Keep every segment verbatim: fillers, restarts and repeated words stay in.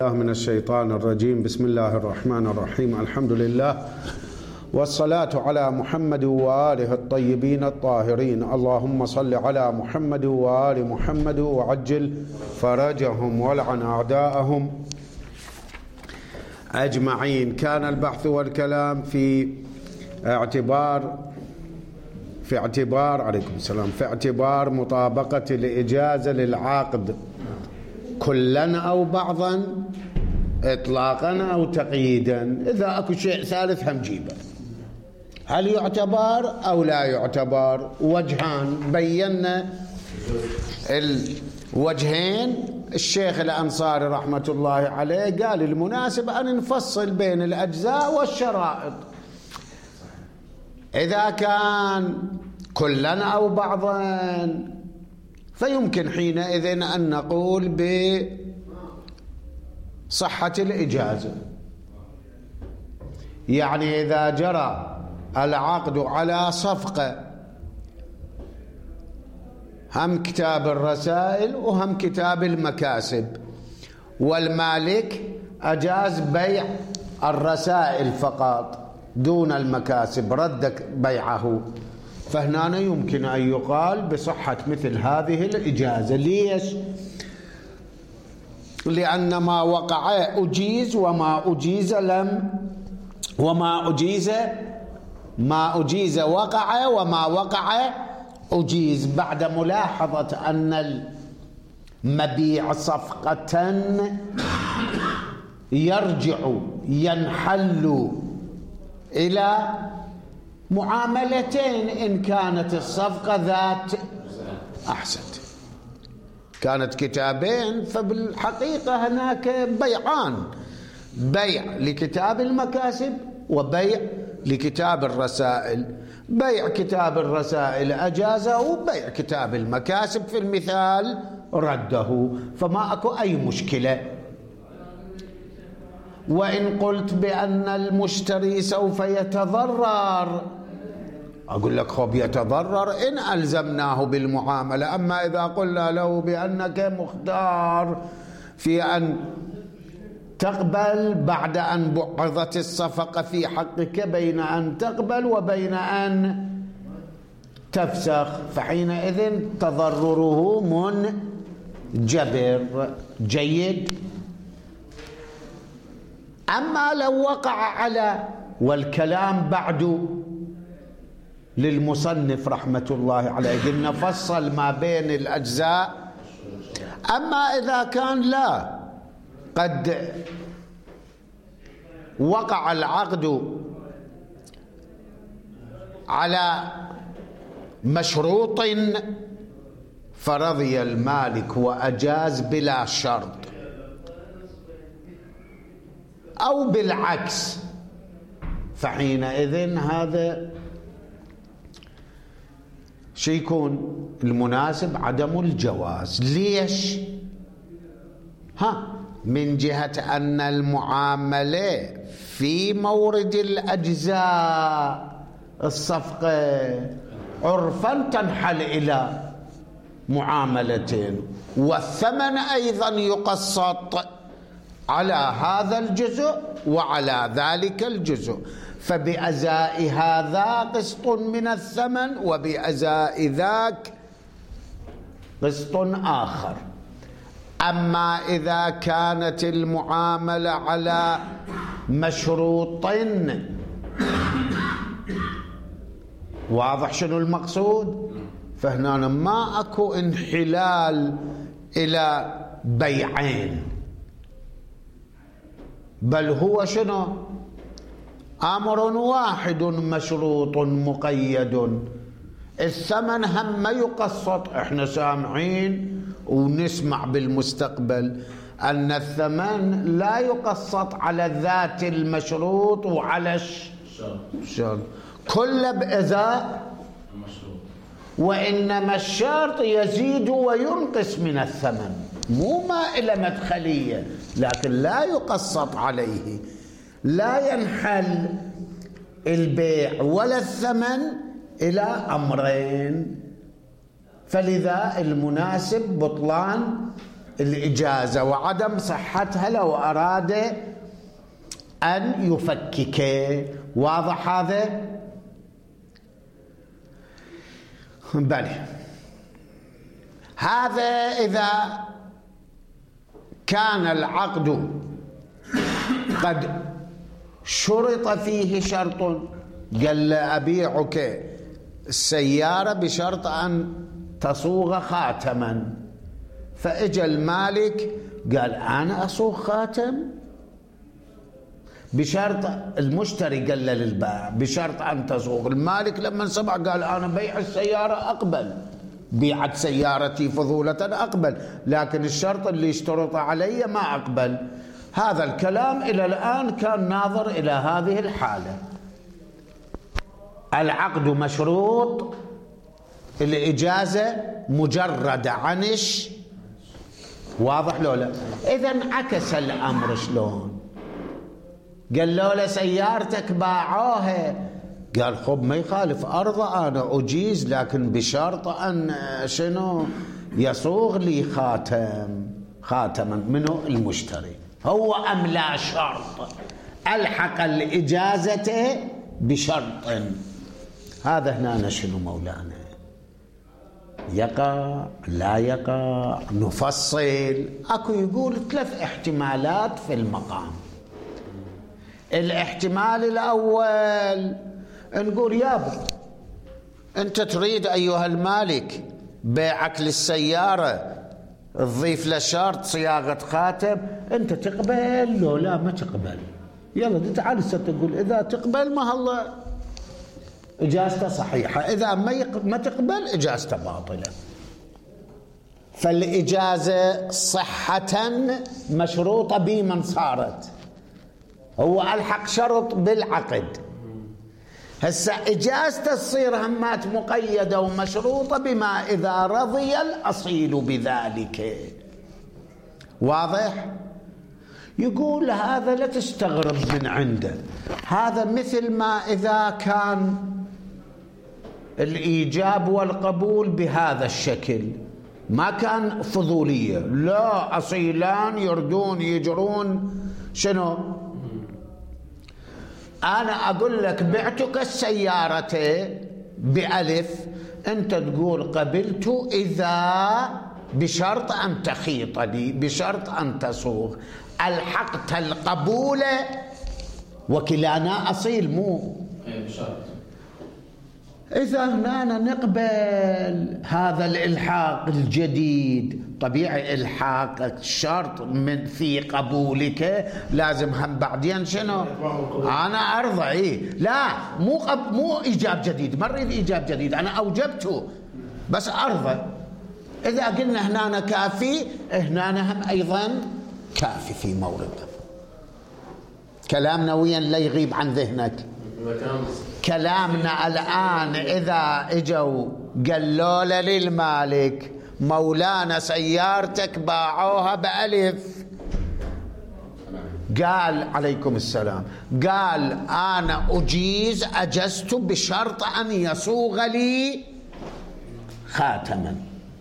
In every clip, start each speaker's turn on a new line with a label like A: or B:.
A: من الشيطان الرجيم. بسم الله الرحمن الرحيم. الحمد لله والصلاة على محمد وآله الطيبين الطاهرين. اللهم صل على محمد وآل محمد وعجل فرجهم والعن أعداءهم أجمعين. كان البحث والكلام في اعتبار في اعتبار عليكم السلام في اعتبار مطابقة الإجازة للعقد كلا أو بعضا، إطلاقا أو تقييدا. إذا أكو شيء ثالث هم جيبه، هل يعتبر أو لا يعتبر؟ وجهان، بينا الوجهين. الشيخ الأنصاري رحمة الله عليه قال المناسب أن نفصل بين الأجزاء والشرائط. إذا كان كلا أو بعضا فيمكن حينئذ أن نقول بصحة الإجازة، يعني إذا جرى العقد على صفقة، هم كتاب الرسائل وهم كتاب المكاسب، والمالك أجاز بيع الرسائل فقط دون المكاسب، رد بيعه، فهنا يمكن أن يقال بصحة مثل هذه الإجازة. ليش؟ لأن ما وقع أجيز وما أجيز لم وما أجيز ما أجيز وقع وما وقع أجيز، بعد ملاحظة أن المبيع صفقة يرجع ينحل إلى معاملتين. إن كانت الصفقة ذات أحسنت كانت كتابين، فبالحقيقة هناك بيعان، بيع لكتاب المكاسب وبيع لكتاب الرسائل. بيع كتاب الرسائل أجازه، وبيع كتاب المكاسب في المثال رده، فما أكو أي مشكلة. وإن قلت بأن المشتري سوف يتضرر، أقول لك خب يتضرر إن ألزمناه بالمعاملة. أما إذا قلنا له بأنك مختار في أن تقبل بعد أن بعضت الصفقة في حقك بين أن تقبل وبين أن تفسخ، فحينئذ تضرره منجبر. جيد. أما لو وقع على، والكلام بعد للمصنف رحمة الله عليه، قلنا فصل ما بين الأجزاء. أما إذا كان لا، قد وقع العقد على مشروط فرضي المالك وأجاز بلا شرط، أو بالعكس، فحينئذ هذا شيء يكون المناسب عدم الجواز. ليش؟ ها من جهة أن المعاملة في مورد الأجزاء، الصفقة عرفا تنحل إلى معاملتين، والثمن أيضا يقسط على هذا الجزء وعلى ذلك الجزء، فبأزاء هذا قسط من الثمن وبأزاء ذاك قسط آخر. أما إذا كانت المعاملة على مشروط، واضح شنو المقصود؟ فهنا ما أكو انحلال إلى بيعين، بل هو شنو؟ أمر واحد مشروط مقيد. الثمن هم يقسط، احنا سامعين ونسمع بالمستقبل أن الثمن لا يقسط على ذات المشروط وعلى الشرط، كل بإزاء المشروط، وإنما الشرط يزيد وينقص من الثمن، مو ما إلى مدخلية، لكن لا يقسط عليه، لا ينحل البيع ولا الثمن إلى أمرين. فلذا المناسب بطلان الإجازة وعدم صحتها لو أراد أن يفكك. واضح هذا؟ بلى. هذا إذا كان العقد قد شرط فيه شرط، قال أبيعك السيارة بشرط أن تصوغ خاتما، فإجا المالك قال أنا أصوغ خاتم بشرط، المشتري قال للبائع بشرط أن تصوغ. المالك لما سمع قال أنا بيع السيارة أقبل، بيعت سيارتي فضولة أقبل، لكن الشرط اللي اشترط علي ما أقبل. هذا الكلام إلى الآن كان ناظر إلى هذه الحالة، العقد مشروط، الإجازة مجرد عنش. واضح لو لا؟ إذن عكس الأمر شلون؟ قال له لا سيارتك باعوها، قال خب ما يخالف، أرضى أنا أجيز لكن بشرط أن شنو يصوغ لي خاتم، خاتما منه المشتري. هو أم لا شرط ألحق الإجازة بشرط. هذا هنا شنو مولانا؟ يقع لا يقع؟ نفصل. أكو يقول ثلاث احتمالات في المقام. الاحتمال الأول نقول يابا أنت تريد أيها المالك بيعك للسيارة تضيف له شرط صياغة خاتم، أنت تقبل لو لا ما تقبل؟ يلا تعال ستقول إذا تقبل ما الله إجازته صحيحة، إذا ما يق... ما تقبل إجازته باطلة. فالإجازة صحة مشروطة بمن صارت، هو ألحق شرط بالعقد. هسه إجازته تصير همات مقيدة ومشروطة بما إذا رضي الأصيل بذلك. واضح؟ يقول هذا لا تستغرب من عنده، هذا مثل ما إذا كان الإيجاب والقبول بهذا الشكل ما كان فضولية، لا أصيلان يردون يجرون شنو. أنا أقول لك بعتك السيارة بألف، أنت تقول قبلت إذا بشرط أن تخيط لي، بشرط أن تصوغ. الحقت القبول وكلانا أصيل مو بشرط. إذا هنا نقبل هذا الإلحاق الجديد، طبيعي إلحاق الشرط من في قبولك لازم هم بعدين شنو أنا أرضى. إيه لا مو قب مو إيجاب جديد، ما أريد إيجاب جديد، أنا أوجبته بس أرضى. إذا قلنا هنا كافي، هنا هم أيضا كافي في مورده. كلامنا وين لا يغيب عن ذهنك. كلامنا الآن إذا إجوا قالوا للمالك مولانا سيارتك باعوها بألف، قال عليكم السلام، قال أنا أجيز أجزت بشرط أن يصوغ لي خاتما.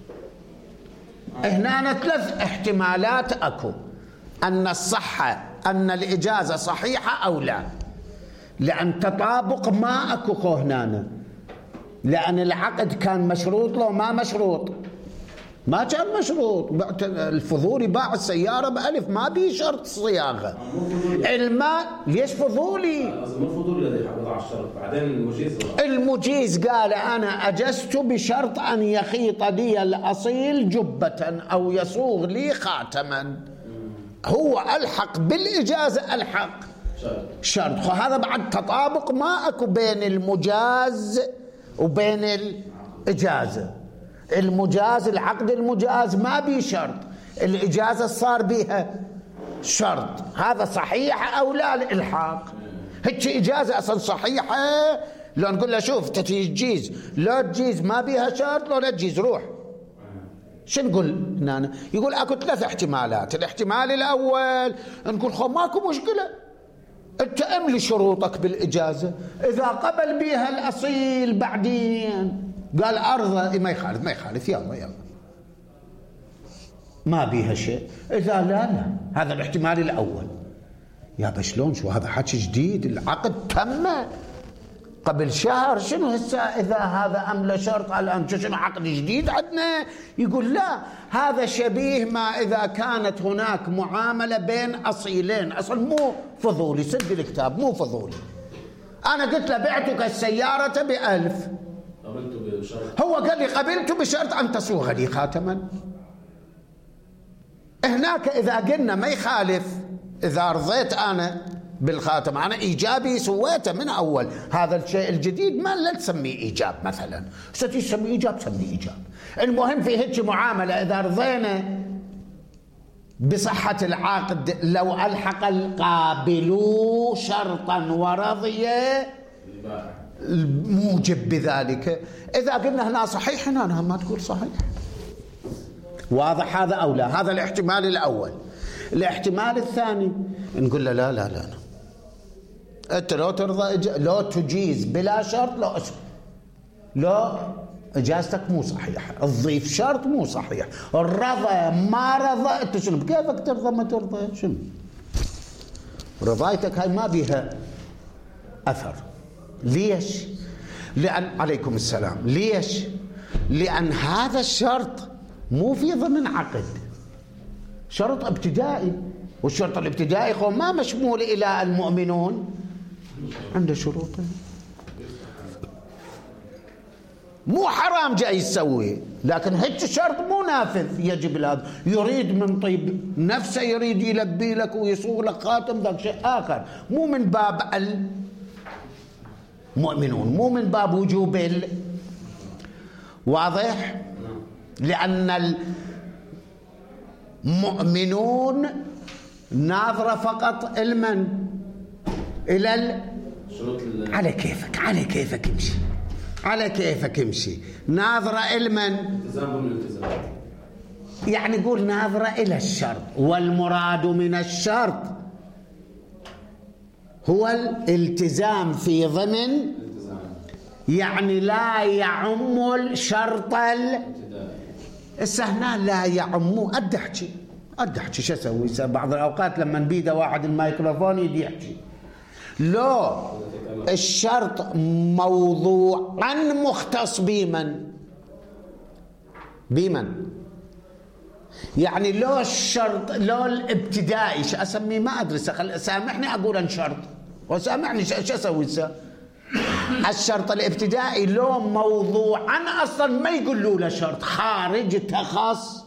A: هنا ثلاث احتمالات أكو، أن الصحة أن الإجازة صحيحة أو لا، لأن تطابق ما أكو هنا، لأن العقد كان مشروط لو ما مشروط، ما كان مشروط. الفضولي باع السيارة بألف ما بيه شرط صياغة. الماء ليش فضولي؟
B: مو فضولي الذي حافظ على الشرط، بعدين المجيز
A: المجيز قال أنا أجزت بشرط أن يخيط لي الأصيل جبة أو يصوغ لي خاتما. هو ألحق بالإجازة، ألحق شرط. هذا بعد تطابق ما أكو بين المجاز وبين الإجازة. المجاز العقد المجاز ما بيه شرط، الإجازة صار بيها شرط. هذا صحيح أو لا الإلحاق؟ هيك إجازة أصلا صحيحة، لو نقول له شوف تجيز، لا تجيز ما بيها شرط، لو لا تجيز روح. شو نقول هنا؟ يقول أكو ثلاث احتمالات. الاحتمال الأول نقول خو ماكو مشكلة، انت املي شروطك بالإجازة، إذا قبل بيها الأصيل بعدين قال أرضى ما يخالف، ما يخالف، يلا يلا ما بيها شيء. إذا لا لا، هذا الاحتمال الأول. يا بشلون شو هذا حكي جديد؟ العقد تم قبل شهر، شنو هسه إذا هذا أملى شرط الآن شنو عقد جديد عندنا؟ يقول لا، هذا شبيه ما إذا كانت هناك معاملة بين أصيلين، أصل مو فضولي، سد الكتاب مو فضولي. أنا قلت له بعتك السيارة بألف، هو قال لي قبلت بشرط أن تصوغ لي خاتما. هناك إذا قلنا ما يخالف، إذا رضيت أنا بالخاتم أنا إيجابي سويته من أول، هذا الشيء الجديد ما لا تسميه إيجاب مثلا، ستسميه إيجاب سميه إيجاب. المهم في هيك معاملة إذا رضينا بصحة العقد لو ألحق القابل شرطا ورضي الموجب بذلك، إذا قلنا هنا صحيح هنا ما تقول صحيح. واضح هذا أو لا؟ هذا الاحتمال الأول. الاحتمال الثاني نقول له لا لا لا, لا. أنت لو ترضى لو تجيز بلا شرط لو أسف. لو إجازتك مو صحيحة، تضيف شرط مو صحيح، الرضا ما رضى أنت شنو بكيفك ترضى ما ترضى؟ شنو رضايتك هاي ما بيها أثر. ليش؟ لأن عليكم السلام. ليش؟ لأن هذا الشرط مو في ضمن عقد، شرط ابتدائي، والشرط الابتدائي هو ما مشمول إلى المؤمنون، عنده شروطه، مو حرام جاي يسوي، لكن هيك الشرط مو نافذ، يجب هذا يريد من طيب نفسه يريد يلبي لك ويصوغ لك خاتم، ذاك شيء آخر، مو من باب المؤمنون، مو من باب وجوب ال... واضح؟ لأن المؤمنون ناظرة فقط المن إلى ال... على كيفك على كيفك امشي على كيفك امشي ناظرة المن يعني قول ناظرة إلى الشرط، والمراد من الشرط هو الالتزام في ضمن، يعني لا يعم الشرط هسه لا يعمو. أد أحكي أد أحكي شو أسوي؟ بعض الأوقات لما نبيده واحد الميكروفون يدي يحكي. لو الشرط موضوعا مختص بمن بمن يعني لو الشرط لو الابتدائي شو أسميه ما أدري، سامحني أقول أن شرط وسامحني شو أسوي؟ الشرط الابتدائي لو موضوعا أصلا ما يقولوا له شرط، خارج تخص،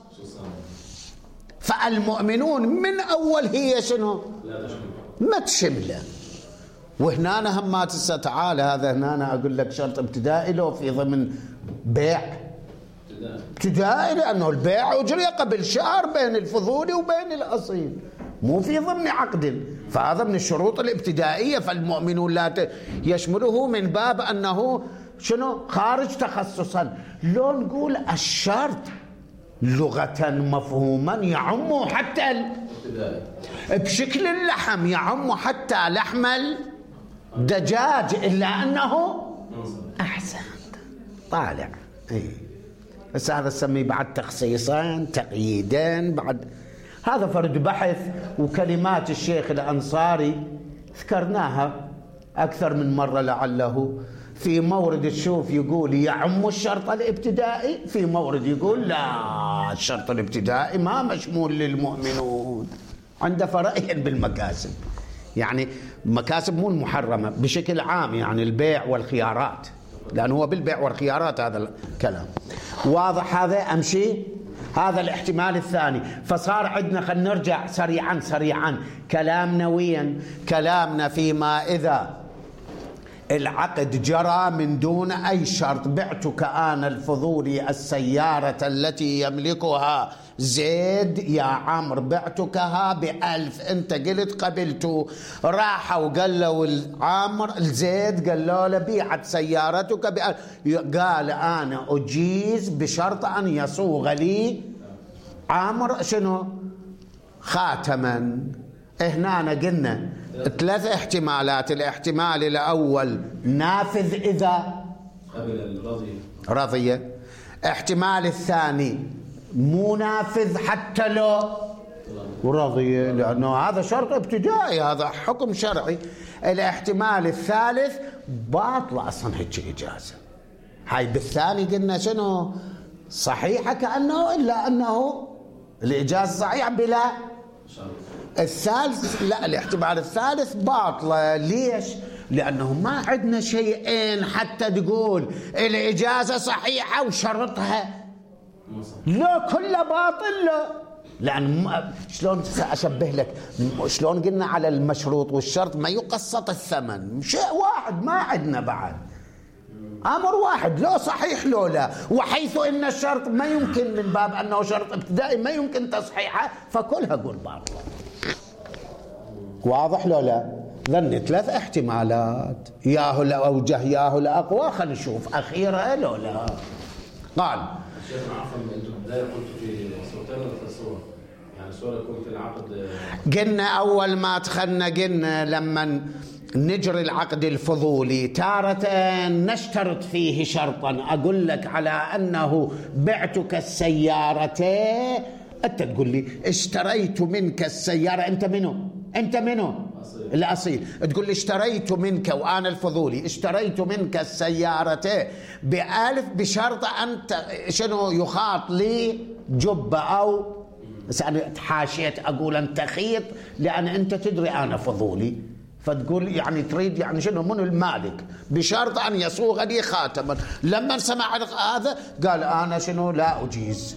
A: فالمؤمنون من أول هي شنو؟ ما تشمله. وهنا أنا همات تعال هذا هنا أنا أقول لك شرط ابتدائي لو في ضمن بيع ابتدائي، لأنه البيع أجري قبل شهر بين الفضولي وبين الأصيل، مو في ضمن عقد، فهذا من الشروط الابتدائية، فالمؤمنون لا يشمله من باب أنه شنو خارج تخصصا. لو نقول الشرط لغة مفهوما يعم حتى بشكل اللحم، يعم حتى لحم الدجاج، إلا أنه أحسن طالع. اي بس هذا نسميه بعد تخصيصين تقييدين، بعد هذا فرد بحث. وكلمات الشيخ الأنصاري ذكرناها أكثر من مرة لعله، في مورد تشوف يقول يعم الشرط الابتدائي، في مورد يقول لا الشرط الابتدائي ما مشمول للمؤمنون. عنده فرقين بالمكاسب، يعني مكاسب مو المحرمة بشكل عام، يعني البيع والخيارات، لأنه هو بالبيع والخيارات هذا الكلام. واضح هذا؟ أمشي هذا الاحتمال الثاني. فصار عندنا، خلينا نرجع سريعا سريعا كلامنا وين كلامنا فيما إذا العقد جرى من دون أي شرط. بعتك أنا الفضولي السيارة التي يملكها زيد يا عمرو، بعتكها بألف، أنت قلت قبلته، راح وقال له العمر الزيد قال له لبيعت سيارتك بألف، قال أنا أجيز بشرط أن يصوغ لي عمرو شنو خاتما. هنا قلنا ثلاث احتمالات. الاحتمال الأول نافذ إذا رضي. احتمال الثاني منافذ حتى لو ورضي، لأنه هذا شرط ابتدائي، هذا حكم شرعي. الاحتمال الثالث باطل أصلا هيك إجازة. هاي بالثاني قلنا شنو؟ صحيحة كأنه، إلا أنه الإجازة صحيحة بلا الثالث. لا، الاحتمال الثالث باطلة. ليش؟ لأنه ما عندنا شيئين حتى تقول الإجازة صحيحة وشرطها لا كله باطل. لا، لأن شلون أشبه لك؟ شلون قلنا على المشروط والشرط ما يقسط الثمن، شيء واحد ما عندنا بعد، أمر واحد، لو صحيح لو لا. وحيث إن الشرط ما يمكن، من باب أنه شرط ابتدائي ما يمكن تصحيحه، فكلها قول باطلة. واضح لو لا؟ ظني ثلاث احتمالات، ياهو الأوجه ياهو الأقوى. خلينا نشوف أخيرا لو لا. قال
B: شيخنا عفوا، انتم بداية قلتوا في صورتين ولا ثلاث صور؟ يعني صورة يكون في العقد.
A: قلنا أول ما دخلنا قلنا لما نجري العقد الفضولي تارة نشترط فيه شرطا، أقول لك على أنه بعتك السيارة، أنت تقول لي اشتريت منك السيارة، أنت منو؟ أنت منو؟ الأصيل. تقول لي اشتريت منك، وأنا الفضولي اشتريت منك السيارة بألف بشرط أنت شنو يخاط لي جبة، أو بس أنا تحاشيت أقول أنت خيط لأن أنت تدري أنا فضولي، فتقول يعني تريد يعني شنو من المالك بشرط أن يصوغ لي خاتما. لما سمع هذا قال أنا شنو لا أجيز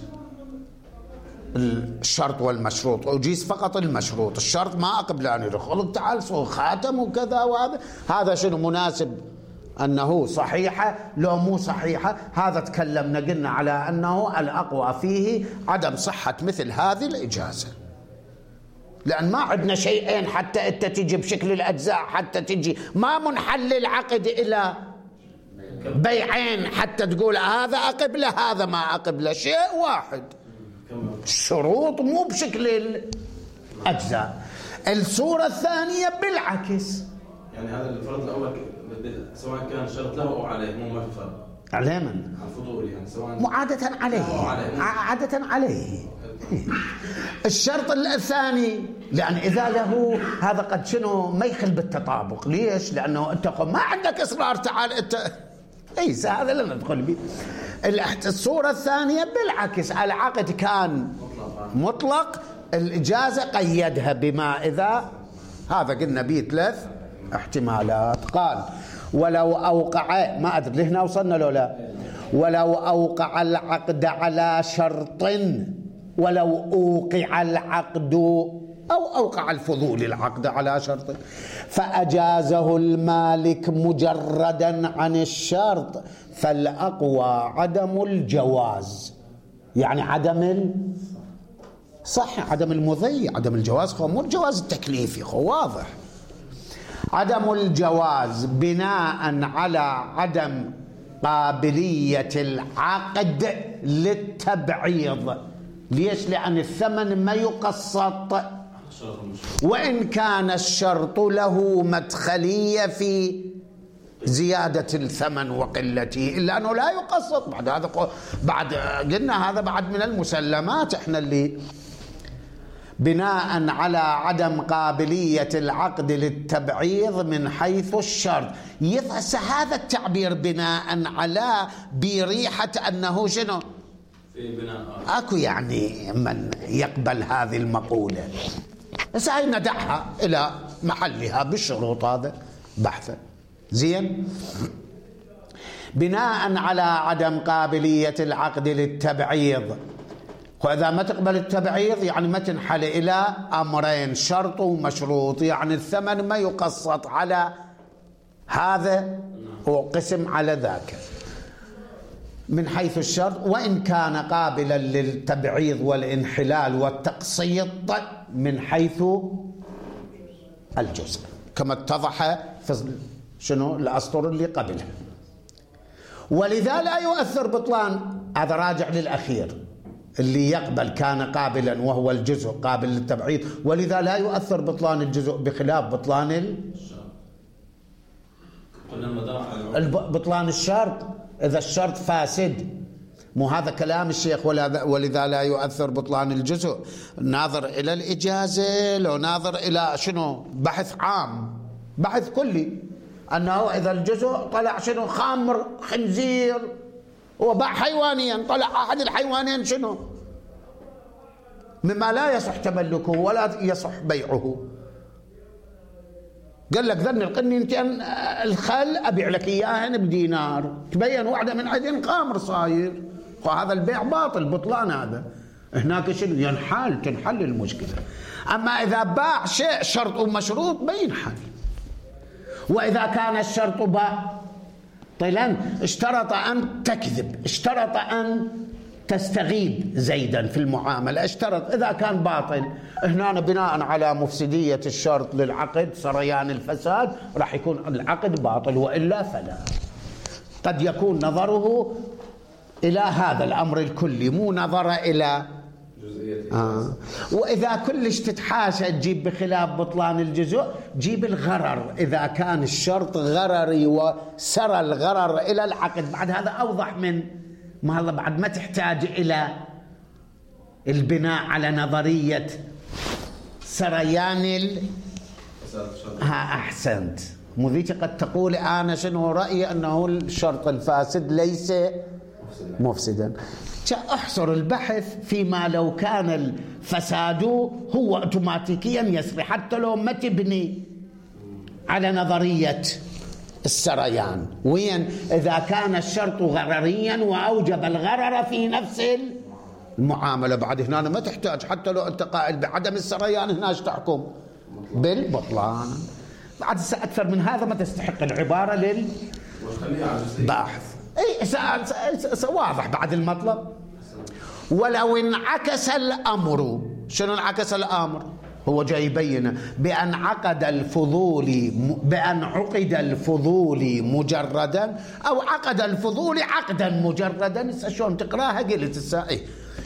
A: الشرط والمشروط، أجيز فقط المشروط، الشرط ما أقبل أن يدخل، تعال صوغ خاتم وكذا. وهذا هذا شنو مناسب أنه صحيحة لو مو صحيحة. هذا تكلمنا قلنا على أنه الأقوى فيه عدم صحة مثل هذه الإجازة، لأن ما عندنا شيئين حتى أنت تجي بشكل الأجزاء، حتى تجي ما منحل العقد إلى بيعين حتى تقول هذا أقبله هذا ما أقبله، شيء واحد. الشروط مو بشكل الأجزاء. الصورة الثانية بالعكس،
B: يعني هذا الفرض الأول سواء كان شرط له أو عليه، مو ما في فرق.
A: عليه من؟
B: على الفضول يعني، سواء
A: عادة عليه، عادة عليه. الشرط الثاني لأن إذا له هذا قد شنو ما يخل بالتطابق. ليش؟ لأنه أنت ما عندك إصرار، تعال أنت ليس هذا اللي ندخل به. الصورة الثانية بالعكس، العقد كان مطلق، الإجازة قيدها بما إذا. هذا قلنا به ثلاث احتمالات. قال ولو أوقع، ما أدري لهنا وصلنا لو لا، ولو أوقع العقد على شرط، ولو أوقع العقد أو أوقع الفضول العقد على شرط فأجازه المالك مجردا عن الشرط، فالأقوى عدم الجواز، يعني عدم ال... صح عدم المضي، عدم الجواز هو مو الجواز التكليفي، هو واضح. عدم الجواز بناء على عدم قابلية العقد للتبعيض. ليش؟ لأن الثمن ما يقسط، وإن كان الشرط له مدخلية في زيادة الثمن وقلته، إلا أنه لا يقسط. بعد هذا بعد قلنا هذا بعد من المسلمات احنا اللي بناء على عدم قابلية العقد للتبعيض من حيث الشرط. يفحص هذا التعبير بناء على بريحة أنه شنو
B: في بناء
A: أكو يعني من يقبل هذه المقولة، بس هاي ندعها إلى محلها بالشروط، هذا بحثا زين. بناء على عدم قابلية العقد للتبعيض، وإذا ما تقبل التبعيض يعني ما تنحل إلى أمرين، شرط ومشروط، يعني الثمن ما يقسط على هذا وقسم على ذاك من حيث الشرط، وإن كان قابلا للتبعيض والانحلال والتقسيط من حيث الجزء، كما اتضح في شنو الأسطر اللي قبلها. ولذا لا يؤثر بطلان، هذا راجع للأخير اللي يقبل كان قابلا وهو الجزء قابل للتبعيض، ولذا لا يؤثر بطلان الجزء بخلاف بطلان ال... بطلان الشرط. إذا الشرط فاسد مو هذا كلام الشيخ، ولذا لا يؤثر بطلان الجزء. ناظر إلى الإجازة لو ناظر إلى شنو؟ بحث عام، بحث كلي، أنه إذا الجزء طلع شنو؟ خمر، خنزير، وباع حيوانيا، طلع أحد الحيوانين شنو؟ مما لا يصح تملكه ولا يصح بيعه. قال لك ذن القنينتين الخل أبيع لك إياهن بدينار، تبين واحدة من عدن خمر صاير، وهذا البيع باطل، بطلان هذا. هناك شنو؟ ينحل، تنحل المشكلة. أما إذا باع شيء شرط ومشروط ما ينحل. وإذا كان الشرط باطلا اشترط أن تكذب، اشترط أن تستغيب زيدا في المعاملة، اشترط، إذا كان باطل هنا بناء على مفسدية الشرط للعقد، سريان الفساد، راح يكون العقد باطل، وإلا فلا. قد يكون نظره إلى هذا الأمر الكلي، مو نظر إلى آه. وإذا كلش تتحاشى تجيب بخلاف بطلان الجزء، جيب الغرر. إذا كان الشرط غرري وسرى الغرر إلى العقد، بعد هذا أوضح من ما الله، بعد ما تحتاج إلى البناء على نظرية سريان ال... ها أحسنت. مذيك قد تقول أنا شنو رأيي أنه الشرط الفاسد ليس مفسدا. احصر البحث فيما لو كان الفساد هو اوتوماتيكيا يسري، حتى لو ما تبني على نظرية السريان. وين؟ إذا كان الشرط غرريا وأوجب الغرر في نفس المعاملة، بعد هنا ما تحتاج، حتى لو أنت قائل بعدم السريان هنا تحكم بالبطلان. بعد أكثر من هذا ما تستحق العبارة للباحث. اي واضح بعد المطلب. ولو انعكس الامر، شنو انعكس الامر؟ هو جاي يبين بان عقد الفضول، بان عقد الفضول مجردا، او عقد الفضول عقدا مجردا. شلون تقراها؟ قلت السائل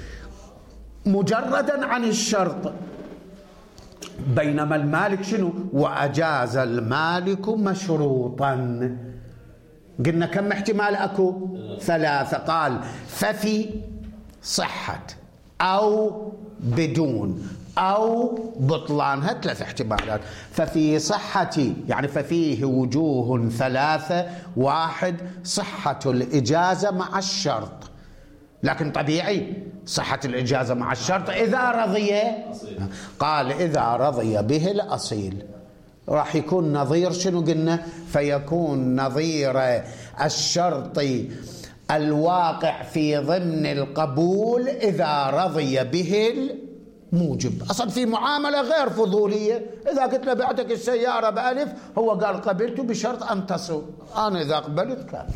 A: مجردا عن الشرط، بينما المالك شنو؟ واجاز المالك مشروطا. قلنا كم احتمال اكو؟ ثلاثة. قال ففي صحة أو بدون أو بطلان، هات ثلاث احتمالات. ففي صحة يعني ففيه وجوه ثلاثة. واحد، صحة الإجازة مع الشرط، لكن طبيعي صحة الإجازة مع الشرط إذا رضي. قال إذا رضي به الأصيل، راح يكون نظير شنو قلنا؟ فيكون نظير الشرط الواقع في ضمن القبول إذا رضي به الموجب. أصلا في معاملة غير فضولية، إذا قلت له بعتك السيارة بألف، هو قال قبلت بشرط أن تصل، أنا إذا قبلت كافر.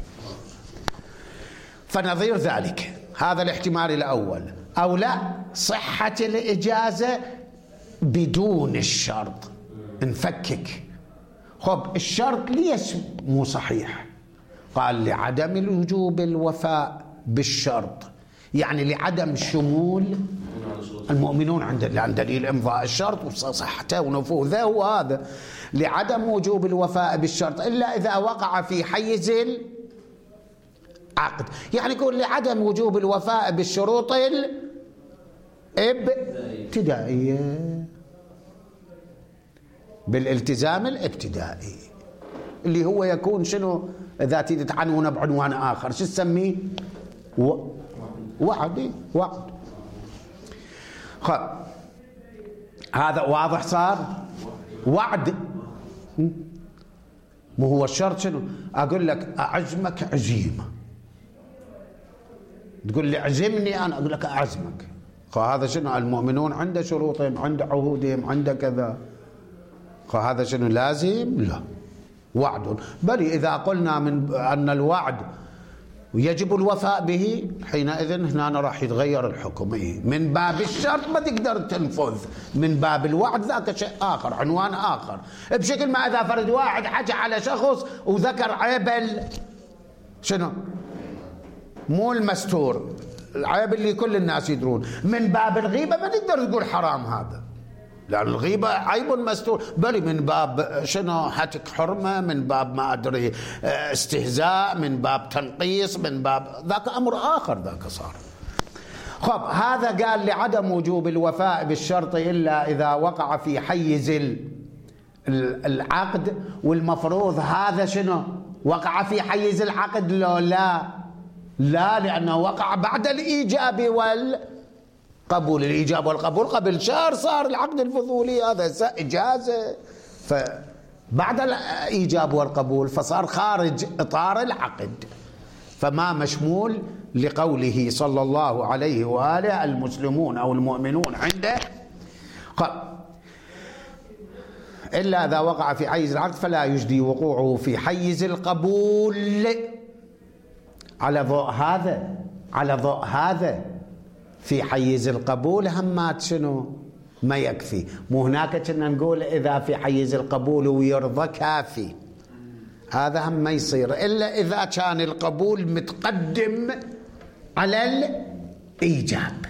A: فنظير ذلك هذا الاحتمال الأول. أو لا، صحة الإجازة بدون الشرط، نفكك. خب الشرط ليش مو صحيح؟ قال لعدم الوجوب الوفاء بالشرط، يعني لعدم شمول المؤمنون عند عن دليل امضاء الشرط وصحته ونفوذه، وهذا لعدم وجوب الوفاء بالشرط الا اذا وقع في حيز العقد. يعني يقول لعدم وجوب الوفاء بالشروط الابتدائيه، بالالتزام الابتدائي، اللي هو يكون شنو؟ إذا تريد تعنونه بعنوان آخر شو تسميه؟ و... وعد. وعد. خب هذا واضح صار؟ وعد. مو هو الشرط شنو؟ أقول لك أعزمك عزيمة، تقول لي عزمني أنا، أقول لك أعزمك. هذا شنو؟ المؤمنون عنده شروطهم، عنده عهودهم، عنده كذا. هذا شنو لازم؟ لا، وعد. بل إذا قلنا من أن الوعد يجب الوفاء به، حينئذ هنا راح يتغير الحكم. إيه؟ من باب الشرط ما تقدر تنفذ، من باب الوعد ذاك شيء آخر، عنوان آخر. بشكل ما إذا فرد واحد حكى على شخص وذكر عيب شنو؟ مو المستور، العيب اللي كل الناس يدرون، من باب الغيبة ما تقدر تقول حرام هذا. لأن الغيبة عيب مستور، بل من باب شنو هتك حرمة، من باب ما أدري استهزاء، من باب تنقيص، من باب ذاك أمر آخر ذاك صار. خب هذا قال لعدم وجوب الوفاء بالشرط إلا إذا وقع في حيز العقد، والمفروض هذا شنو وقع في حيز العقد لو لا لا لأنه وقع بعد الإيجاب والقبول. الإيجاب والقبول قبل شهر صار العقد الفضولي هذا إجازة، فبعد الإيجاب والقبول فصار خارج إطار العقد، فما مشمول لقوله صلى الله عليه وآله المسلمون أو المؤمنون عنده. إلا إذا وقع في حيز العقد فلا يجدي وقوعه في حيز القبول. على ضوء هذا على ضوء هذا في حيز القبول همات شنو ما يكفي، مو هناك كنا نقول إذا في حيز القبول ويرضى كافي، هذا هم ما يصير إلا إذا كان القبول متقدم على الإيجاب.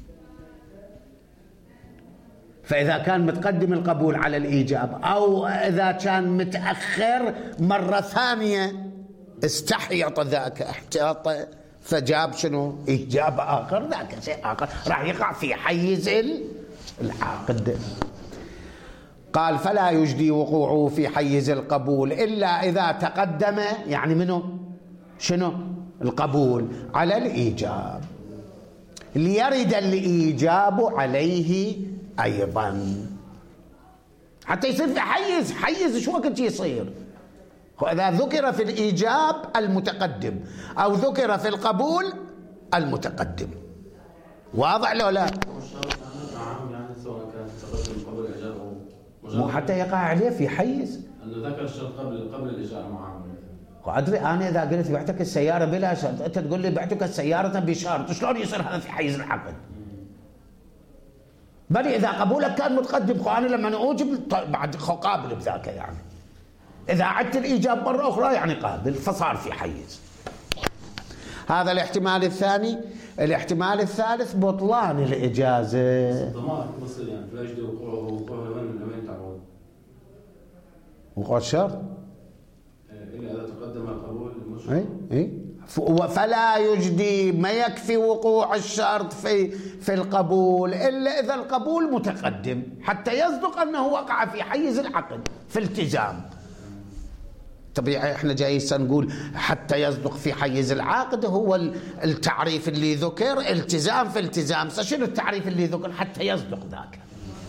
A: فإذا كان متقدم القبول على الإيجاب، أو إذا كان متأخر مرة ثانية استحيط ذاك احتياط فجاب شنو إيجاب آخر، ذاك شيء آخر راح يقع في حيز العقد. قال فلا يجدي وقوعه في حيز القبول إلا إذا تقدم، يعني منه شنو القبول على الإيجاب، ليرد الإيجاب عليه أيضا، حتى يصير في حيز حيز شو وقت يصير. وإذا ذكر في الإيجاب المتقدم أو ذكر في القبول المتقدم، واضح لو لا؟ مو حتى يقع عليه في حيز
B: أنه ذكر الشرط قبل قبل الإجابة معامل.
A: وأدري أنا إذا قلت بعتك السيارة بلا شرط، أنت تقول لي بعتك السيارة بشرط، شلون يصير هذا في حيز العقد؟ بل إذا قبولك كان متقدم، أنا لما أوجب بعد قابل بذاك، يعني إذا عدت الإيجاب مرة أخرى يعني قابل، فصار في حيز. هذا الاحتمال الثاني. الاحتمال الثالث بطلان الإجازة.
B: ضمان مصير يعني لا يجدي وقوعه وقوعه من وين تعود؟
A: وقوع الشرط.
B: إلا إذا تقدم القبول المشروع.
A: إيه إيه. فلا يجدي، ما يكفي وقوع الشرط في في القبول إلا إذا القبول متقدم حتى يصدق أنه وقع في حيز العقد في التزام. طبيعي احنا جاي نقول حتى يصدق في حيز العقد، هو التعريف اللي ذكر التزام في التزام. شنو التعريف اللي ذكر؟ حتى يصدق ذاك.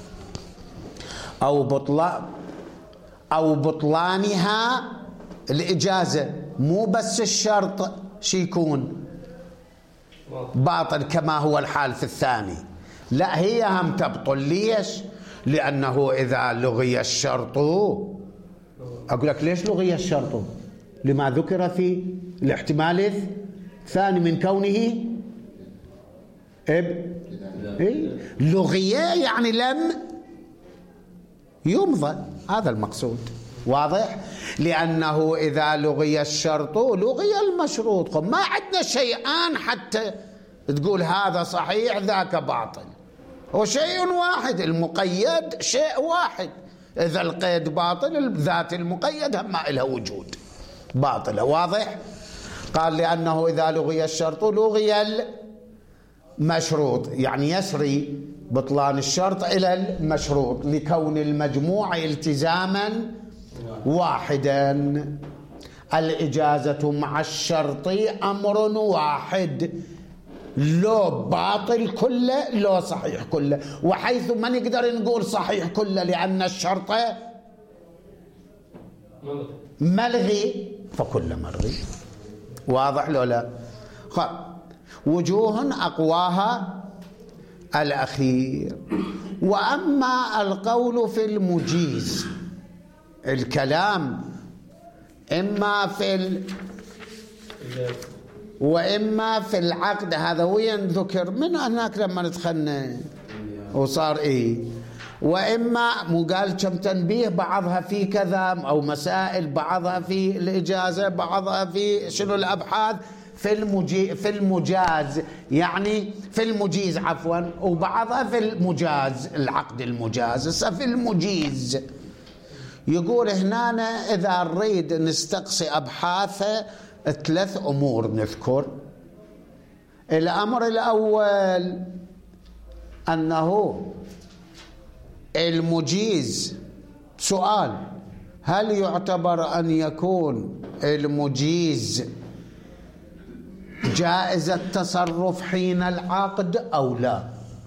A: أو بطلان أو بطلانها الإجازة، مو بس الشرط شي يكون باطل كما هو الحال في الثاني، لا هي هم تبطل. ليش؟ لأنه إذا لغي الشرط، أقول لك ليش لغي الشرط؟ لما ذكر في الاحتمال الثاني من كونه إب إيه؟ لغي يعني لم يمضى، هذا المقصود. واضح؟ لأنه إذا لغي الشرط لغي المشروط. ما عندنا شيئان حتى تقول هذا صحيح ذاك باطل، هو شيء واحد، المقيد شيء واحد. إذا القيد باطل الذات المقيد هم ما إلها وجود، باطلة. واضح؟ قال لأنه إذا لغي الشرط لغي المشروط، يعني يسري بطلان الشرط إلى المشروط لكون المجموع التزاما واحدا. الإجازة مع الشرط أمر واحد، لو باطل كله لو صحيح كله، وحيث ما نقدر نقول صحيح كله لأن الشرط ملغي فكل ملغي. واضح لو لا؟ وجوه أقواها الأخير. وأما القول في المجيز، الكلام إما في ال... وإما في العقد، هذا وين ذكر من هناك لما ندخلنا وصار إيه. وإما مو قال كم تنبيه، بعضها في كذا أو مسائل، بعضها في الإجازة، بعضها في شنو الأبحاث، في المجي في المجاز، يعني في المجيز عفوا، وبعضها في المجاز، العقد المجاز. هسه في المجيز يقول هنا إذا نريد نستقصي أبحاثه ثلاث أمور نذكر. الأمر الأول أنه المجيز، سؤال: هل يعتبر أن يكون المجيز جائز التصرف حين العقد أو لا؟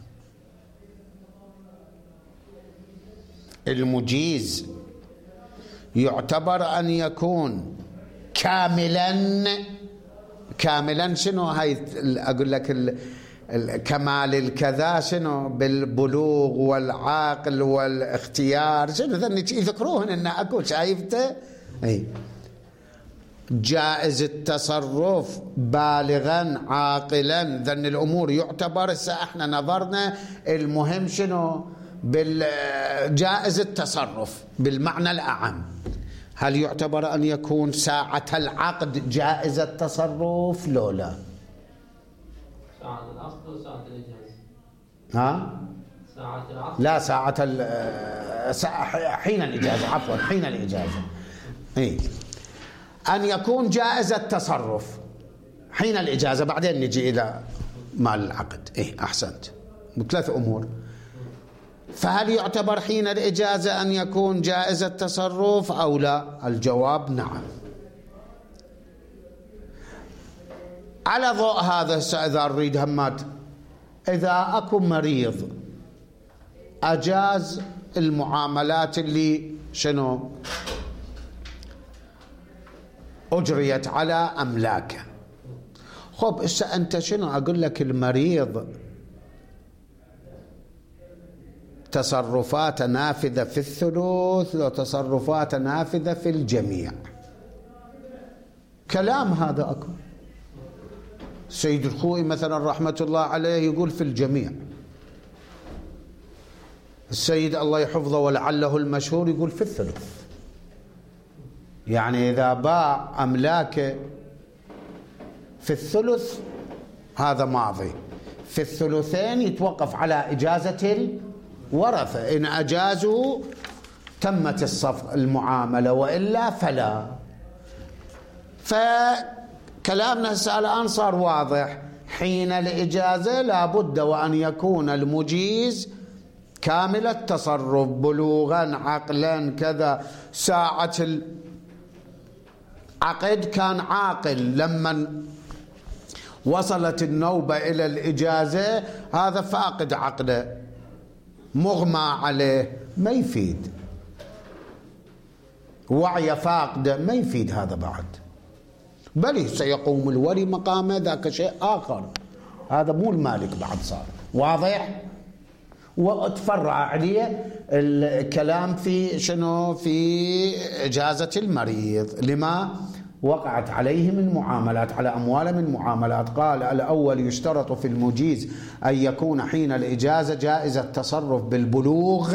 A: المجيز يعتبر أن يكون كاملا. كاملا شنو هاي؟ أقول لك الكمال الكذا شنو؟ بالبلوغ والعقل والاختيار، شنو ذني يذكروهن إن أكو شايفته. أي جائز التصرف بالغا عاقلا، ذن الأمور يعتبر. هسه احنا نظرنا المهم شنو؟ بالجائز التصرف بالمعنى الأعم. هل يعتبر أن يكون ساعة العقد جائز التصرف لو لا؟
C: ساعة العقد وساعة الإجازة.
A: ها؟
C: ساعة العقد
A: لا، ساعة حين الإجازة، عفوا حين الإجازة. إيه؟ أن يكون جائز التصرف حين الإجازة، بعدين نجي إلى مال العقد. إيه أحسنت، ثلاث أمور. فهل يعتبر حين الإجازة أن يكون جائز التصرف أو لا؟ الجواب نعم. على ضوء هذا إذا نريد همات، إذا أكو مريض أجاز المعاملات اللي شنو أجريت على أملاكه. خب إسا أنت شنو أقول لك؟ المريض تصرفات نافذة في الثلث وتصرفات نافذة في الجميع. كلام هذا أكو. سيد الخوئي مثلا رحمة الله عليه يقول في الجميع. السيد الله يحفظه ولعله المشهور يقول في الثلث. يعني إذا باع أملاكه في الثلث هذا ماضي، في الثلثين يتوقف على إجازة الورثة. إن أجازوا تمت الصفقة المعاملة، وإلا فلا. فكلامنا الآن صار واضح. حين الإجازة لابد وأن يكون المجيز كامل التصرف، بلوغا عقلا كذا. ساعة العقد كان عاقل، لما وصلت النوبة إلى الإجازة هذا فاقد عقله، مغمى عليه، ما يفيد. وعي فاقده ما يفيد هذا بعد، بل سيقوم الولي مقامه، ذاك شيء آخر. هذا مو المالك بعد صار واضح. وتفرع عليه الكلام في شنو؟ في إجازة المريض لما وقعت عليه من معاملات، على أمواله من معاملات. قال الأول يشترط في المجيز أن يكون حين الإجازة جائز التصرف بالبلوغ،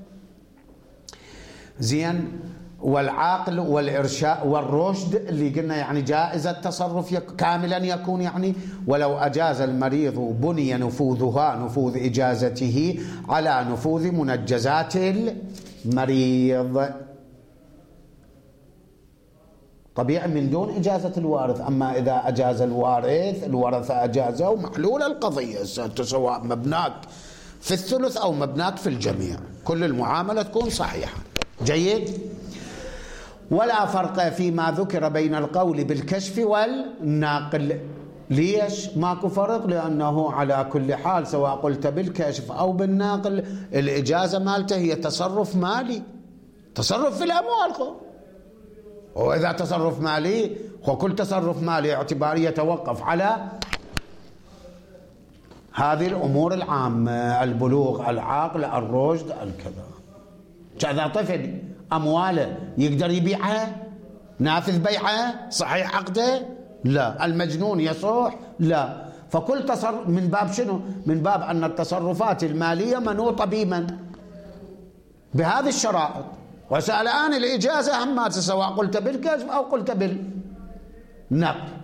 A: زين، والعقل والإرشاد والرشد، اللي قلنا يعني جائز التصرف يك كاملا يكون يعني. ولو أجاز المريض بني نفوذها، نفوذ إجازته، على نفوذ منجزات المريض، طبيعي من دون إجازة الوارث. أما إذا أجاز الوارث، الورثة أجازوا، محلول القضية. سواء مبناك في الثلث أو مبناك في الجميع، كل المعاملة تكون صحيحة. جيد. ولا فرق فيما ذكر بين القول بالكشف والناقل. ليش ماكو فرق؟ لأنه على كل حال سواء قلت بالكشف أو بالناقل الإجازة مالته هي تصرف مالي، تصرف في الأموال. وإذا تصرف مالي، وكل تصرف مالي اعتباري يتوقف على هذه الأمور العامة: البلوغ، العقل، الرشد، الكذا. كذا طفل أمواله يقدر يبيعها؟ نافذ بيعها؟ صحيح عقده؟ لا. المجنون يصح؟ لا. فكل تصرف من باب شنو؟ من باب أن التصرفات المالية منوطة بمن؟ بهذه الشرائط. وسأل الآن الإجازة همات، سواء قلت بالكشف أو قلت بالنقل.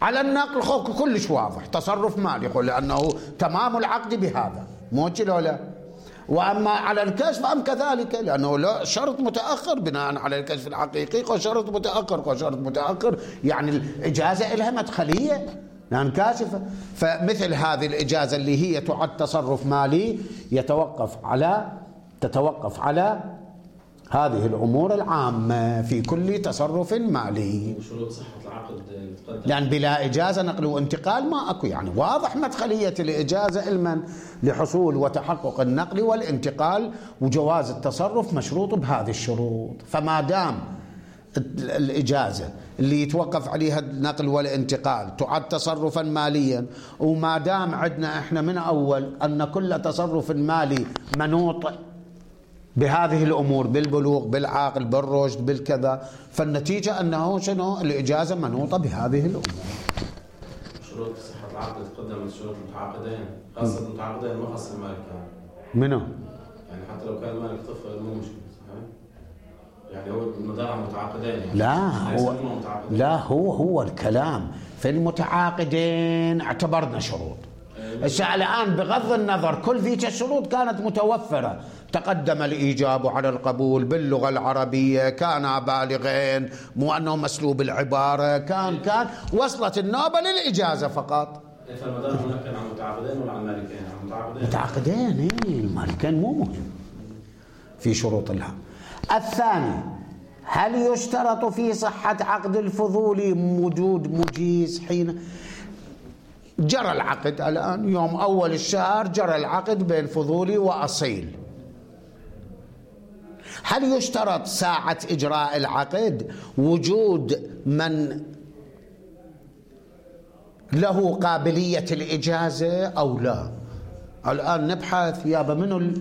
A: على النقل خو كلش واضح تصرف مالي، لأنه تمام العقد بهذا، مو لا. وأما على الكشف أم كذلك، لأنه لا شرط متأخر بناء على الكشف الحقيقي، وشرط متأخر وشرط متأخر يعني الإجازة لها مدخلية لأن كاشفة. فمثل هذه الإجازة اللي هي تعد تصرف مالي يتوقف على تتوقف على هذه الأمور العامة في كل تصرف مالي.
B: شروط صحة العقد تقدم،
A: لأن بلا إجازة نقل وانتقال ما أكو، يعني واضح مدخلية الإجازة علما لحصول وتحقق النقل والانتقال، وجواز التصرف مشروط بهذه الشروط. فما دام الإجازة اللي يتوقف عليها النقل والانتقال تعد تصرفا ماليا، وما دام عندنا احنا من أول أن كل تصرف مالي منوط بهذه الأمور، بالبلوغ بالعقل بالرشد بالكذا، فالنتيجة أنه شنو الإجازة منوطة بهذه الأمور.
B: شروط صحة العقد تقدم الشروط المتعاقدين، خاصة المتعاقدين مو خاصة المالك
A: منو؟
B: يعني حتى لو كان المالك طفل مو مشكلة، صحيح؟ يعني هو المدار متعاقدين يعني.
A: لا هو لا هو هو الكلام في المتعاقدين اعتبرنا شروط. الآن بغض النظر كل ذيك الشروط كانت متوفرة، تقدم الإيجاب على القبول باللغة العربية، كانا بالغين، مو أنه مسلوب العبارة، كان كان وصلت النوبة للإجازة فقط.
B: فالمدار هناك كان عن متعاقدين ولا عن مالكين؟ عن متعاقدين.
A: متعاقدين، إيه المالكين مو موجود في شروط لها. الثاني، هل يشترط في صحة عقد الفضول وجود مجيز حين جرى العقد؟ الآن يوم أول الشهر جرى العقد بين فضولي وأصيل، هل يشترط ساعة إجراء العقد وجود من له قابلية الإجازة أو لا؟ الآن نبحث يابا منو ال...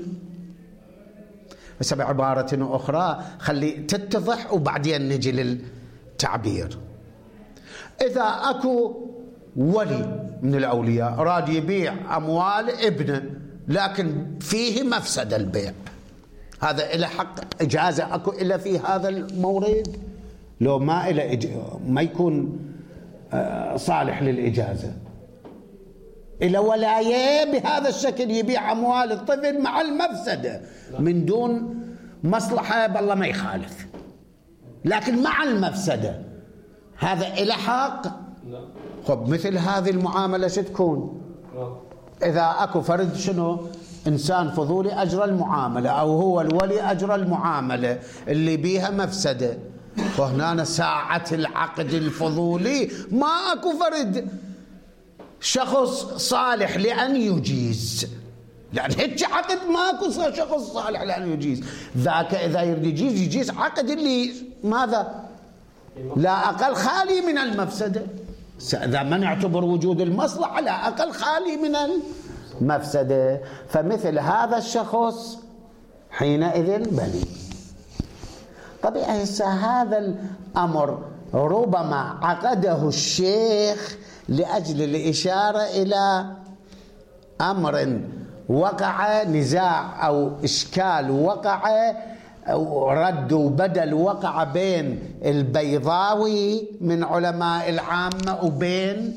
A: بس بعبارة أخرى خلي تتضح وبعدين نجي للتعبير. إذا أكو ولي من الأولياء راد يبيع أموال ابنه لكن فيه مفسدة البيع، هذا إلى حق إجازة أكو إلا في هذا المورد؟ لو ما إلى إج... ما يكون صالح للإجازة، إلى ولاية بهذا الشكل يبيع أموال الطفل مع المفسدة من دون مصلحة بالله ما يخالف، لكن مع المفسدة هذا إلى حق. خب مثل هذه المعاملة شو تكون؟ إذا أكو فرد شنو إنسان فضولي أجرى المعاملة أو هو الولي أجرى المعاملة اللي بيها مفسدة، وهنا ساعة العقد الفضولي ما أكو فرد شخص صالح لأن يجيز، لأن هيك عقد ما أكو شخص صالح لأن يجيز. ذاك إذا يريد يجيز يجيز عقد اللي ماذا لا أقل خالي من المفسدة. إذا ما نعتبر وجود المصلحة لا أقل خالي من المفسدة، فمثل هذا الشخص حينئذ بني. طبيعي هذا الأمر ربما عقده الشيخ لأجل الإشارة إلى أمر وقع نزاع أو إشكال وقع أو رد وبدل وقع بين البيضاوي من علماء العامة وبين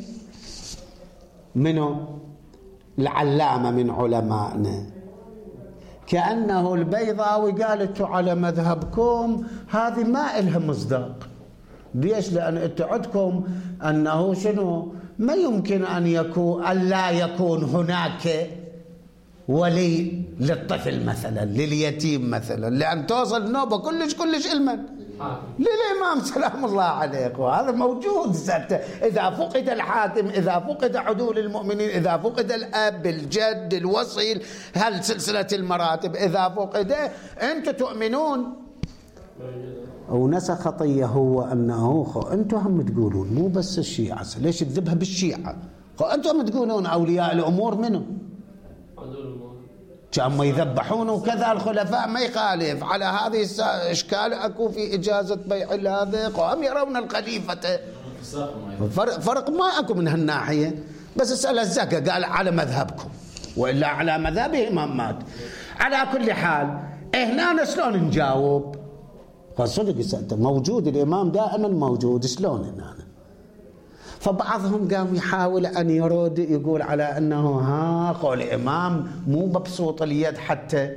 A: منه العلامة من علمائنا، كأنه البيضاوي قال انتوا على مذهبكم هذه ما إلها مصداق. ليش؟ لأن انتوا عندكم أنه شنو ما يمكن أن يكون أن لا يكون هناك ولي للطفل مثلا لليتيم مثلا، لأن توصل نوبة كلش كلش علما للإمام سلام الله عليه، وهذا موجود. إذا فقد الحاكم، إذا فقد عدول المؤمنين، إذا فقد الأب الجد الوصيل، هل سلسلة المراتب إذا فقد أنتم تؤمنون. ونسى خطية هو أنه خو أنتم هم تقولون مو بس الشيعة، ليش تذبها بالشيعة؟ خو أنتم هم تقولون أولياء الأمور منه كانوا يذبحون وكذا الخلفاء ما يخالف. على هذه الإشكال أكو في إجازة بيع هذا، قام يرون الخليفة فرق, فرق ما أكو من هالناحية. بس اسأل الزكاة قال على مذهبكم وإلا على مذهبه إمام مات. على كل حال هنا شلون نجاوب؟ صدق موجود الإمام دائما موجود، شلون هنا؟ فبعضهم قام يحاول أن يرد يقول على أنه ها قول الإمام مو مبسوط اليد حتى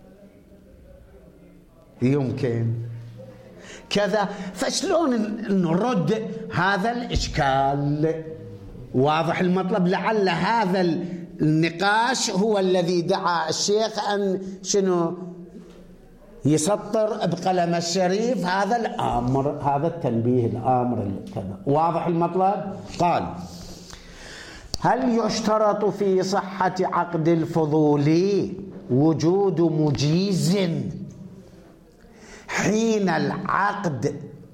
A: يمكن كذا. فشلون نرد هذا الإشكال؟ واضح المطلب. لعل هذا النقاش هو الذي دعا الشيخ أن شنو يسطر بقلم الشريف هذا الأمر، هذا التنبيه الأمر كذا. واضح المطلب. قال: هل يشترط في صحة عقد الفضول وجود مجيز حين العقد؟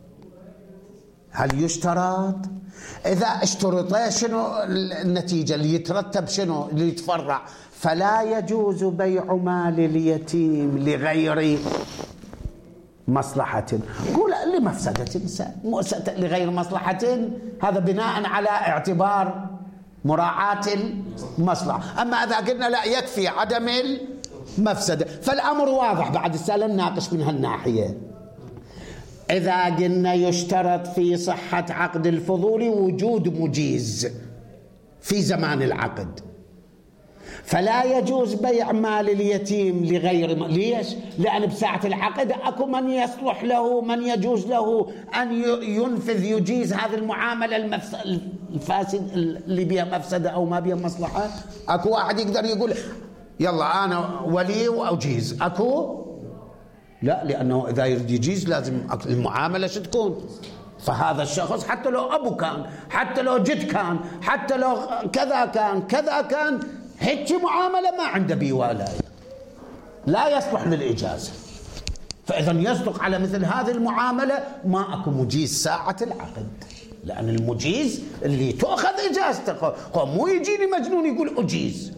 A: هل يشترط؟ إذا اشترط شنو النتيجة اللي يترتب؟ شنو اللي يتفرع؟ فلا يجوز بيع مال اليتيم لغير مصلحة. قول لمفسدة الإنسان، لغير مصلحة، هذا بناء على اعتبار مراعاة المصلحة. أما إذا قلنا لا يكفي عدم المفسدة فالأمر واضح. بعد السالة نناقش من هالناحية. إذا قلنا يشترط في صحة عقد الفضول وجود مجيز في زمان العقد، فلا يجوز بيع مال اليتيم لغير م... ليش؟ لأن بساعة العقد أكو من يصلح له، من يجوز له أن ينفذ يجيز هذه المعاملة المفس... الفاسد اللي بها مفسدة أو ما بها مصلحة. أكو واحد يقدر يقول يلا أنا ولي وأجيز. أكو لا، لأنه إذا يريد يجيز لازم المعاملة شو تكون. فهذا الشخص حتى لو أبو كان، حتى لو جد كان، حتى لو كذا كان كذا كان، هيك معاملة ما عنده بي ولاية، لا يصلح للإجازة. فإذا يصدق على مثل هذه المعاملة ما أكو مجيز ساعة العقد، لأن المجيز اللي تأخذ إجازته. هو مو يجيني مجنون يقول أجيز،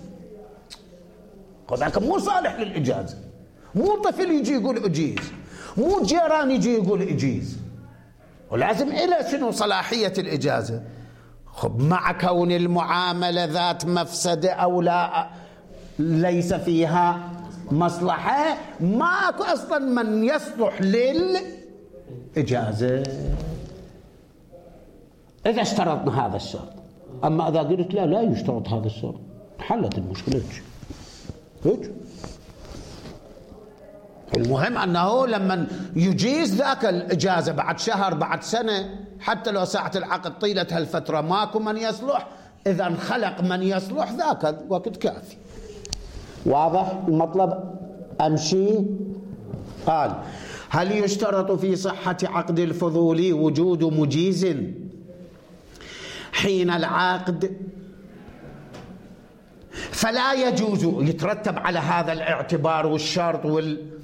A: هذاك مو صالح للإجازة. مو طفل يجي يقول أجيز، مو جيران يجي يقول أجيز، ولازم إلى شنو صلاحية الإجازة. خب مع كون المعاملة ذات مفسدة أو لا ليس فيها مصلحة، ماكو أصلا من يصلح للإجازة إذا اشترطنا هذا الشرط. أما إذا قلت لا لا يشترط هذا الشرط، حلت المشكلة. هيك المهم أنه لما يجيز ذاك الإجازة بعد شهر بعد سنة، حتى لو ساعة العقد طيلة هالفترة ماكو من يصلح، إذا انخلق من يصلح ذاك وقت كافي. واضح المطلب؟ أمشي. قال: هل يشترط في صحة عقد الفضول وجود مجيز حين العقد؟ فلا يجوز، يترتب على هذا الاعتبار والشرط والأمر،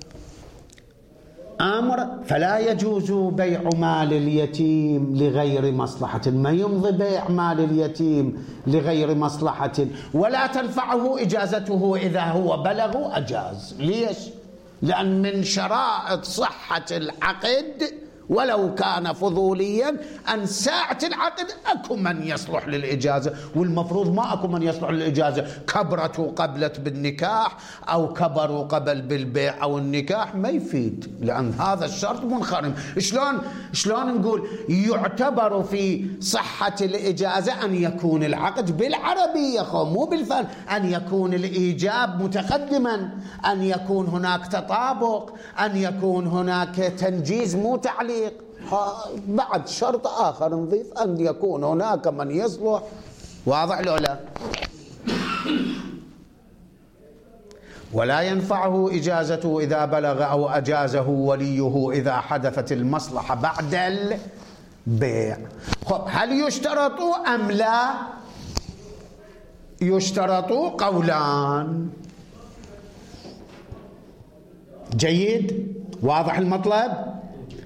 A: فلا يجوز بيع مال اليتيم لغير مصلحة. ما يمضي بيع مال اليتيم لغير مصلحة، ولا تنفعه إجازته. إذا هو بلغ أجاز. ليش؟ لأن من شرائط صحة العقد ولو كان فضوليا أن ساعة العقد أكو من يصلح للإجازة، والمفروض ما أكو من يصلح للإجازة. كبرت وقبلت بالنكاح أو كبروا قبل بالبيع أو النكاح ما يفيد، لأن هذا الشرط منخرم. شلون شلون نقول يعتبر في صحة الإجازة أن يكون العقد بالعربية خو مو بالفن، أن يكون الإيجاب متقدما، أن يكون هناك تطابق، أن يكون هناك تنجيز مو تعليق. بعد شرط آخر نضيف أن يكون هناك من يصلح. واضح لو لا؟ ولا ينفعه إجازته إذا بلغ أو أجازه وليه إذا حدثت المصلحة بعد البيع. هل يشترط أم لا؟ يشترط قولان. جيد؟ واضح المطلب؟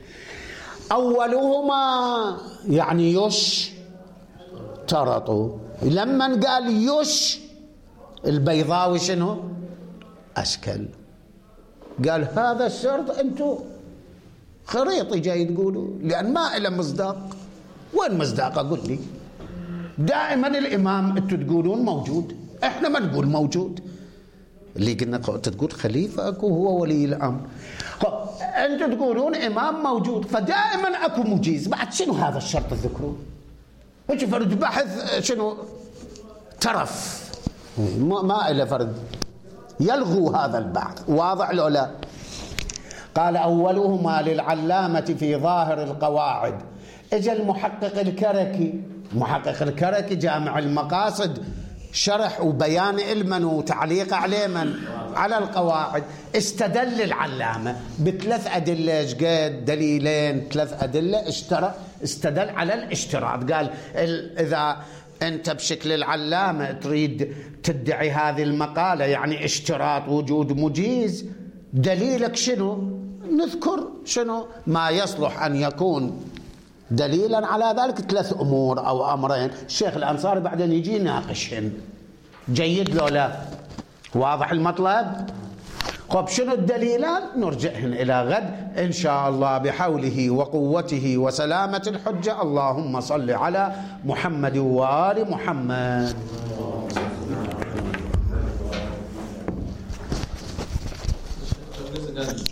A: أولهما يعني يشترط. لما قال يش البيضاوي شنو أشكل؟ قال هذا الشرط أنتم خريطي جاي تقولوا، لأن ما إلى مصداق. وين مصداق؟ أقول لي دائما الإمام أنتم تقولون موجود، إحنا ما نقول موجود. اللي قلنا تقول خليفة أكو هو ولي الأمر، أنتم تقولون إمام موجود، فدائما أكو مجيز. بعد شنو هذا الشرط تذكرون؟ هيك فرد بحث شنو ترف، ما, ما إلى فرد يلغو هذا البحث. واضح لو لا؟ قال أولهما للعلامة في ظاهر القواعد. اجى المحقق الكركي، محقق الكركي جامع المقاصد، شرح وبيان علما وتعليق عليه من على القواعد. استدل العلامة بثلاث أدلة، قد دليلين ثلاث أدلة، اشترى استدل على الاشتراط. قال إذا أنت بشكل العلامة تريد تدعي هذه المقالة يعني اشتراط وجود مجيز، دليلك شنو؟ نذكر شنو ما يصلح أن يكون دليلا على ذلك، ثلاث أمور أو أمرين. الشيخ الأنصاري بعدين يجي يناقشهن. جيد لو لا؟ واضح المطلب؟ خب شنو الدليلان؟ نرجعهن إلى غد إن شاء الله بحوله وقوته وسلامة الحجة. اللهم صل على محمد وآل محمد.